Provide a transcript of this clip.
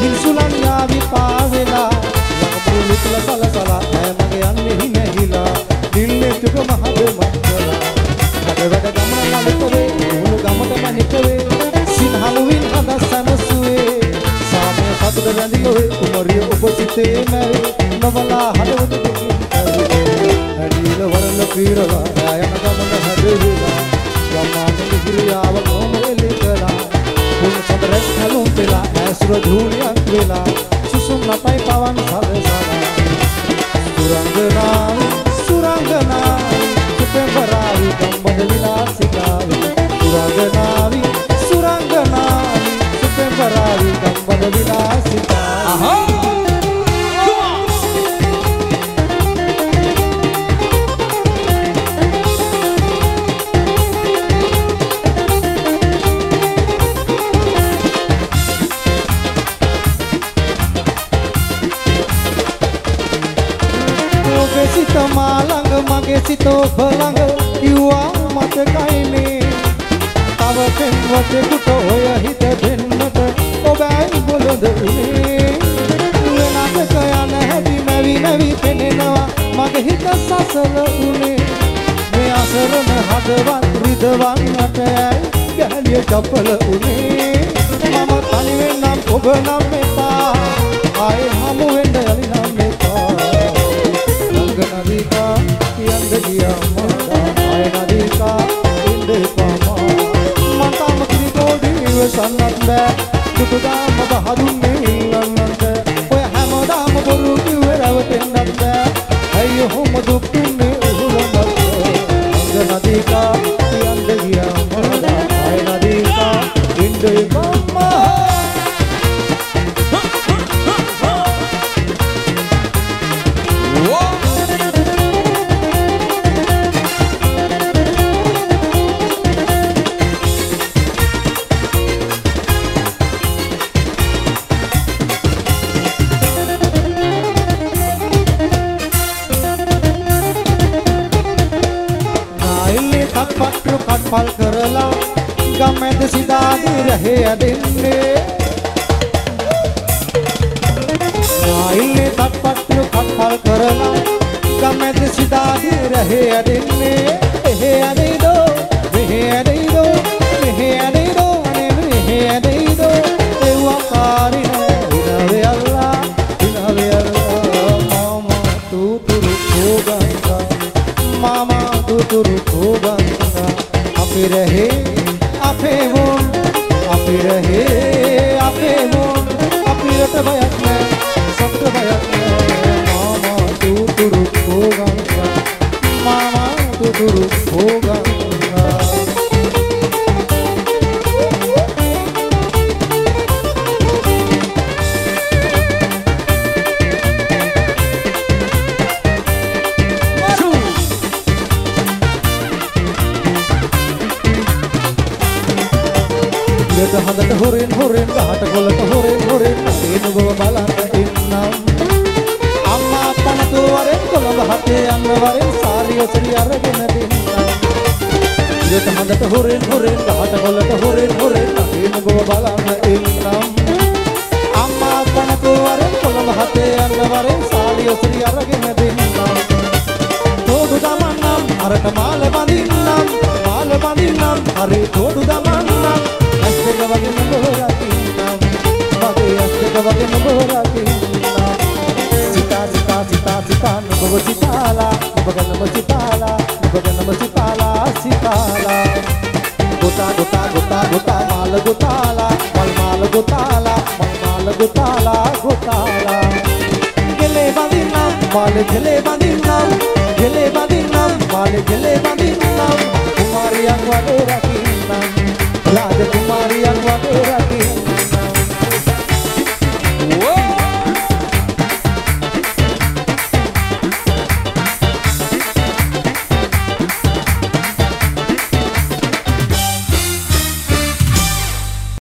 හිල්සුලන් යාවි පාවෙලා යකපුලු තුල සලසලා ඈ මගේ යන්නේ හිනහිලා දිල්ලේ තුක මහද මක්කලා වැඩ ගමන නලකවේ උණු ගමට මනිකවේ සිනහලුවින් හදස්සනසුවේ සාමය සතුට රැඳිලොවේ කුමරිය ඔබ සිතේ මැවේ නවලා හදවත දෙකින් කරේ ඇඩිල වරල පීරලා යන ගමන හැදෙවිලා ගම්මානගේ ගිරියාව කොමෙලි කළා පුන් සතරස් කලුම් පෙලා ඇසුර ධූලියක් වෙලා සුසුම් නටයි පවන් සලසලා සුරංගනාවි සුපෙම්බරාවි ගම්බද විලාසිකාවි සුරංගනාවි සුපෙම්බරාවි ගම්බද විලාසිකාවි සිත මාළඟ මගේ සිත ඔබ ළඟ කිව්වා මතකයිනේ තව පෙන්වතෙකුට ඔය හිත දෙන්නට ඔබයි බොළඳ උනේ වෙනසක යන හැටි මැවි මැවි පෙනෙනවා මගේ හිත සසල උනේ මේ අසරණ හදවත් රිදවන්නට ගැලිය චපල උනේ මම තනි වෙන්නම් ඔබ නම් එපා ආයේ හමු වෙන්න යලි නම් එපා नदी का यंद दिया माता आए नदी का इंदे पामा माता मकरी कोडी वे सन्नत दुखदाम बहादुर ने नन्नत ओए हमदाम बोलू की वे रवतेन्नत अयो हम दुख ने उहुलनत नदी का यंद दिया माता आए नदी का इंदे पामा पल करला गमेद सिदादी रहे अदिन्ने नाइले तत्पत्र पल करला गमेद सिदादी रहे अदिन्ने हे अदिदो हे अदिदो हे अदिदो हे अदिदो देवा कारिने विनवे अल्लाह मामा तू तुरु होगा मामा तू तुरु होगा आपे रहे आपे मोन आपे रहे आपे मोन आपे रत भयक में सत्य भयक में मामा तू तुरु होगा मामा तू तुरु होगा හදට හොරෙන් හොරෙන් ගහට කොලට හොරෙන් හොරෙන් එන බව බලන්න ඉන්නම් අම්මා අප්පා නැතුව වරෙන් කොළඹ හතේ යන්න වරෙන් සාරි ඔසරි අරගෙන දෙන්නම් ඊට හදට හොරෙන් හොරෙන් ගහට කොලට හොරෙන් හොරෙන් එන බව බලන්න ඉන්නම් අම්මා අප්පා නැතුව වරෙන් කොළඹ හතේ යන්න වරෙන් සාරි ඔසරි අරගෙන දෙන්නම් තෝඩු දමන්නම් අරක මාල බඳින්නම් හරි තෝඩු දමන්නම් අස්තක වගේ නබරකින්නම් මගේ අස්තක වගේ නබරකින්නම් සිතා සිතා සිතා සිතා නබව සිතාලා නබගනම සිතාලා නබගනම සිතාලා සිතාලා ගොතා ගොතා ගොතා ගොතා මාල ගොතාලා මල් මාල ගොතාලා මල් මාල ගොතාලා ගොතාලා ගෙලේ බඳින්නම් මාල ගෙලේ බඳින්නම් ගෙලේ බඳින්නම් මාල ගෙලේ බඳින්නම් කුමාරියක් වගේ